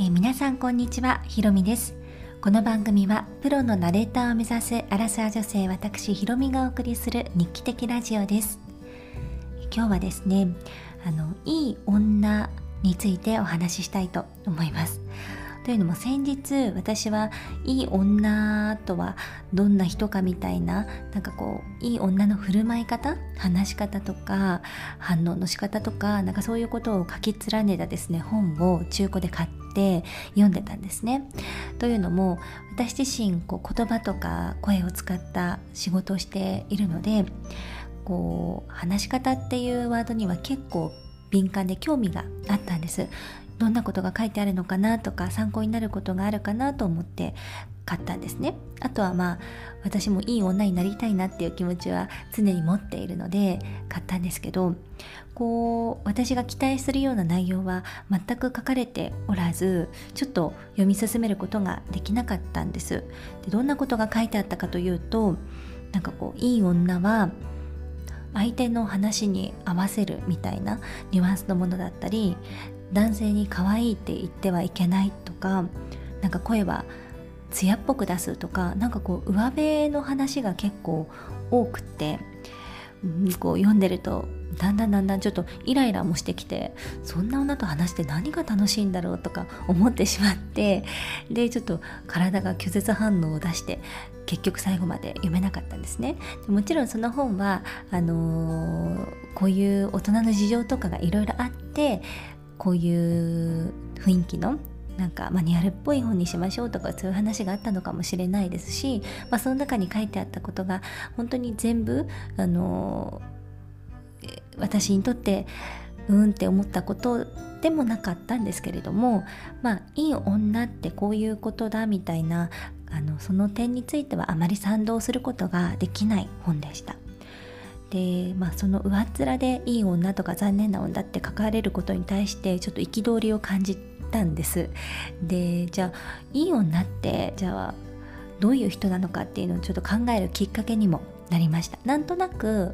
皆さんこんにちは、ひろみです。この番組はプロのナレーターを目指すアラサー女性私ひろみがお送りする日記的ラジオです。今日はですね、いい女についてお話ししたいと思います。というのも先日私はいい女とはどんな人かみたいな、いい女の振る舞い方、話し方とか反応の仕方とかそういうことを書き連ねたですね本を中古で買って読んでたんですね。というのも私自身言葉とか声を使った仕事をしているので、話し方っていうワードには結構敏感で興味があったんです。どんなことが書いてあるのかなとか参考になることがあるかなと思って買ったんですね。あとは私もいい女になりたいなっていう気持ちは常に持っているので買ったんですけど、私が期待するような内容は全く書かれておらず、ちょっと読み進めることができなかったんです。で、どんなことが書いてあったかというと、いい女は相手の話に合わせるみたいなニュアンスのものだったり、男性に可愛いって言ってはいけないとか、声は艶っぽく出すとか、上辺の話が結構多くて、読んでるとだんだんちょっとイライラもしてきて、そんな女と話して何が楽しいんだろうとか思ってしまって、でちょっと体が拒絶反応を出して結局最後まで読めなかったんですね。もちろんその本はこういう大人の事情とかがいろいろあって、こういう雰囲気のマニュアルっぽい本にしましょうとか、そういう話があったのかもしれないですし、その中に書いてあったことが本当に全部私にとってって思ったことでもなかったんですけれども、いい女ってこういうことだみたいなその点についてはあまり賛同することができない本でした。で、その上っ面でいい女とか残念な女って書かれることに対してちょっと憤りを感じたんです。で、じゃあいい女ってどういう人なのかっていうのをちょっと考えるきっかけにもなりました。なんとなく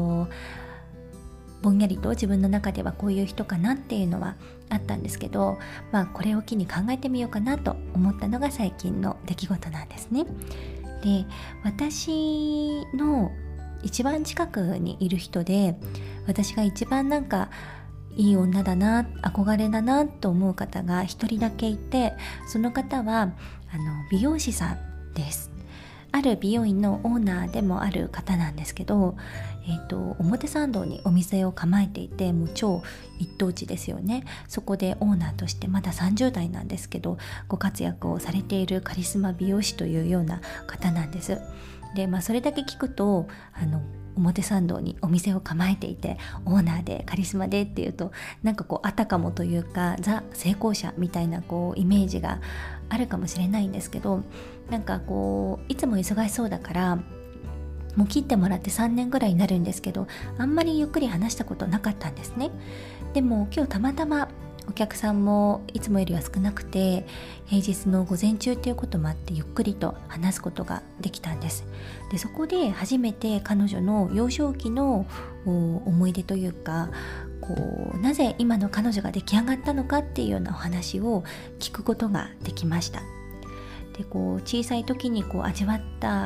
ぼんやりと自分の中ではこういう人かなっていうのはあったんですけど、これを機に考えてみようかなと思ったのが最近の出来事なんですね。で、私の一番近くにいる人で、私が一番いい女だな、憧れだなと思う方が一人だけいて、その方は美容師さんです。ある美容院のオーナーでもある方なんですけど、表参道にお店を構えていて、もう超一等地ですよね。そこでオーナーとしてまだ30代なんですけどご活躍をされているカリスマ美容師というような方なんです。で、それだけ聞くと表参道にお店を構えていてオーナーでカリスマでっていうとあたかもというかザ成功者みたいなイメージがあるかもしれないんですけど、いつも忙しそうだからもう切ってもらって3年ぐらいになるんですけど、あんまりゆっくり話したことなかったんですね。でも今日たまたまお客さんもいつもよりは少なくて、平日の午前中ということもあってゆっくりと話すことができたんです。で、そこで初めて彼女の幼少期の思い出というか、なぜ今の彼女が出来上がったのかっていうようなお話を聞くことができました。で、小さい時に味わった、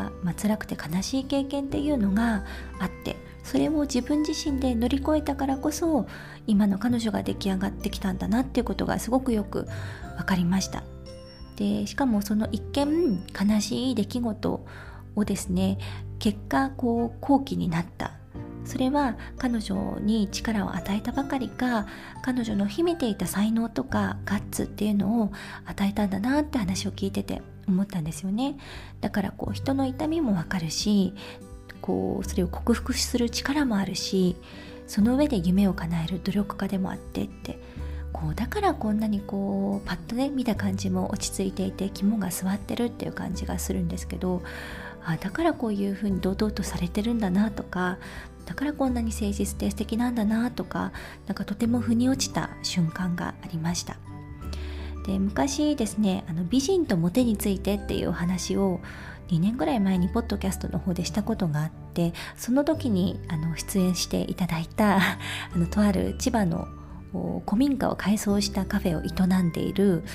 辛くて悲しい経験っていうのがあって、それを自分自身で乗り越えたからこそ今の彼女が出来上がってきたんだなっていうことがすごくよく分かりました。で、しかもその一見悲しい出来事をですね、結果好機になった、それは彼女に力を与えたばかりか、彼女の秘めていた才能とかガッツっていうのを与えたんだなって話を聞いてて思ったんですよね。だから人の痛みもわかるし、それを克服する力もあるし、その上で夢を叶える努力家でもあってってだからこんなにパッとね見た感じも落ち着いていて肝が据わってるっていう感じがするんですけど、だからこういうふうに堂々とされてるんだなとか、だからこんなに誠実で素敵なんだなとか、とても腑に落ちた瞬間がありました。で、昔ですね、美人とモテについてっていうお話を2年ぐらい前にポッドキャストの方でしたことがあって、その時に出演していただいたとある千葉の古民家を改装したカフェを営んでいる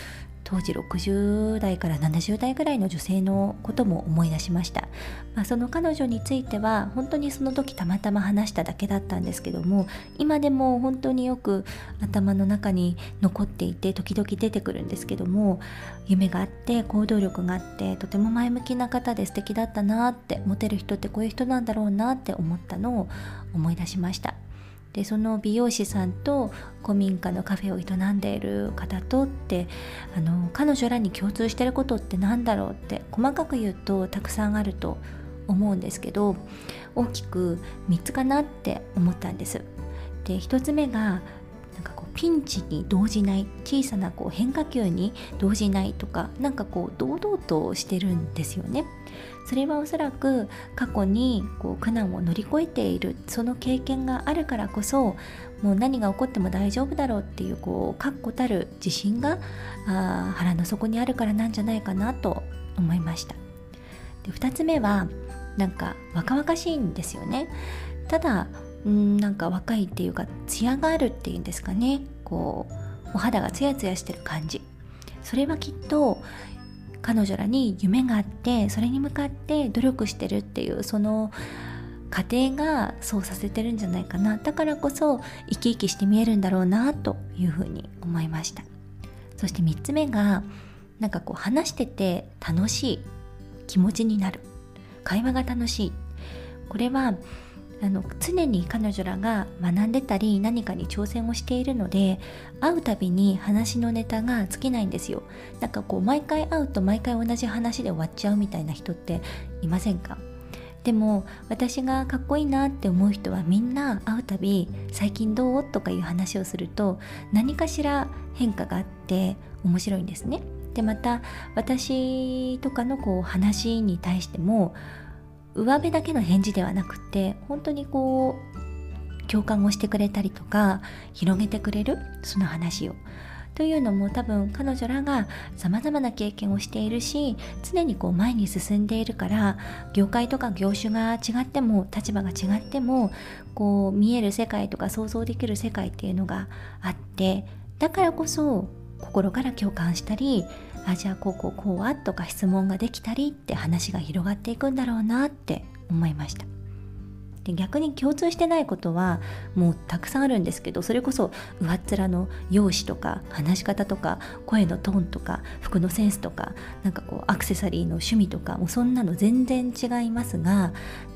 当時60代から70代ぐらいの女性のことも思い出しました。その彼女については本当にその時たまたま話しただけだったんですけども、今でも本当によく頭の中に残っていて時々出てくるんですけども、夢があって行動力があってとても前向きな方で素敵だったなって、モテる人ってこういう人なんだろうなって思ったのを思い出しました。でその美容師さんと古民家のカフェを営んでいる方とって彼女らに共通していることってなんだろうって、細かく言うとたくさんあると思うんですけど、大きく3つかなって思ったんです。で1つ目がピンチに動じない、小さな変化球に動じないとか、堂々としてるんですよね。それはおそらく過去に苦難を乗り越えているその経験があるからこそ、もう何が起こっても大丈夫だろうっていう確固たる自信が腹の底にあるからなんじゃないかなと思いました。で2つ目は若々しいんですよね。ただ若いっていうか艶があるっていうんですかね、お肌がツヤツヤしてる感じ、それはきっと彼女らに夢があって、それに向かって努力してるっていうその過程がそうさせてるんじゃないかな。だからこそ生き生きして見えるんだろうなというふうに思いました。そして3つ目が話してて楽しい気持ちになる、会話が楽しい。これは常に彼女らが学んでたり何かに挑戦をしているので、会うたびに話のネタが尽きないんですよ。毎回会うと毎回同じ話で終わっちゃうみたいな人っていませんか？でも私がかっこいいなって思う人はみんな会うたび最近どうとかいう話をすると何かしら変化があって面白いんですね。でまた私とかの話に対しても上辺だけの返事ではなくて、本当に共感をしてくれたりとか広げてくれる、その話をというのも多分彼女らがさまざまな経験をしているし、常に前に進んでいるから、業界とか業種が違っても立場が違っても見える世界とか想像できる世界っていうのがあって、だからこそ心から共感したり、じゃあこうはとか質問ができたりって話が広がっていくんだろうなって思いました。で逆に共通してないことはもうたくさんあるんですけど、それこそ上っ面の容姿とか話し方とか声のトーンとか服のセンスとかアクセサリーの趣味とか、もうそんなの全然違いますが、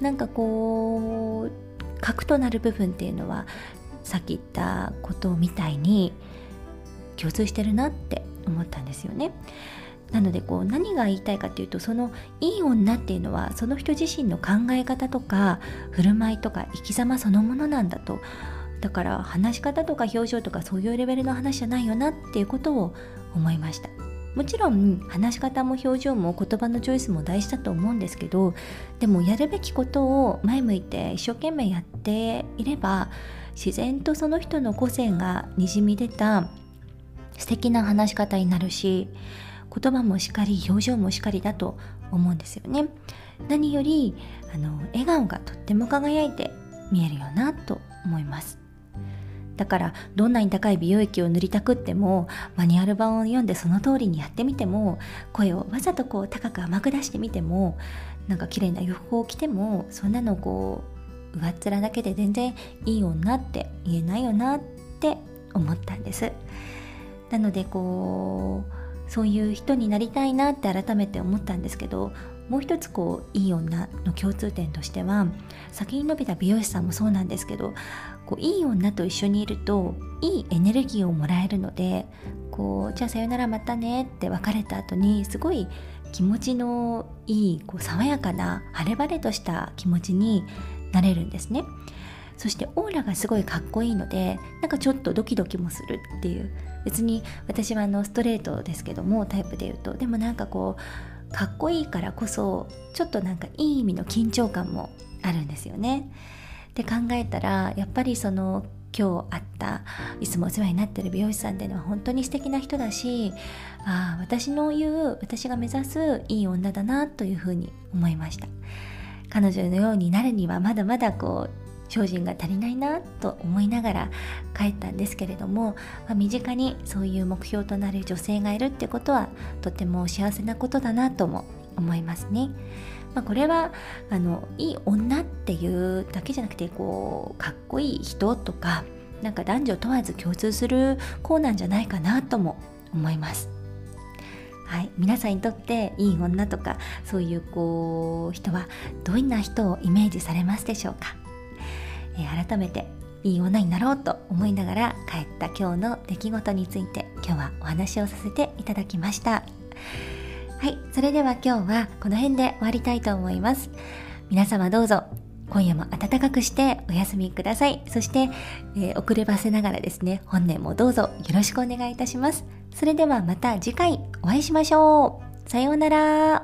核となる部分っていうのはさっき言ったことみたいに共通してるなって思ったんですよね。なので何が言いたいかというと、そのいい女っていうのはその人自身の考え方とか振る舞いとか生き様そのものなんだと。だから話し方とか表情とかそういうレベルの話じゃないよなっていうことを思いました。もちろん話し方も表情も言葉のチョイスも大事だと思うんですけど、でもやるべきことを前向いて一生懸命やっていれば、自然とその人の個性がにじみ出た素敵な話し方になるし、言葉もしっかり表情もしっかりだと思うんですよね。何より笑顔がとっても輝いて見えるよなと思います。だからどんなに高い美容液を塗りたくっても、マニュアル版を読んでその通りにやってみても、声をわざと高く甘く出してみても、綺麗な洋服を着ても、そんなの上っ面だけで全然いい女って言えないよなって思ったんです。なのでそういう人になりたいなって改めて思ったんですけど、もう一ついい女の共通点としては、先に伸びた美容師さんもそうなんですけど、いい女と一緒にいるといいエネルギーをもらえるので、じゃあさよならまたねって別れた後にすごい気持ちのいい爽やかな晴れ晴れとした気持ちになれるんですね。そしてオーラがすごいかっこいいので、ちょっとドキドキもするっていう、別に私はストレートですけどもタイプで言うと、でもかっこいいからこそちょっといい意味の緊張感もあるんですよね。で考えたら、やっぱり今日会ったいつもお世話になってる美容師さんっていうのは本当に素敵な人だし、私が目指すいい女だなというふうに思いました。彼女のようになるにはまだまだ精進が足りないなと思いながら帰ったんですけれども、身近にそういう目標となる女性がいるってことはとても幸せなことだなとも思いますね。これはいい女っていうだけじゃなくて、かっこいい人とか男女問わず共通する子なんじゃないかなとも思います。はい、皆さんにとっていい女とかそういう人はどんな人をイメージされますでしょうか。改めていい女になろうと思いながら帰った今日の出来事について今日はお話をさせていただきました。はい、それでは今日はこの辺で終わりたいと思います。皆様どうぞ今夜も暖かくしてお休みください。そして、遅ればせながらですね、本年もどうぞよろしくお願いいたします。それではまた次回お会いしましょう。さようなら。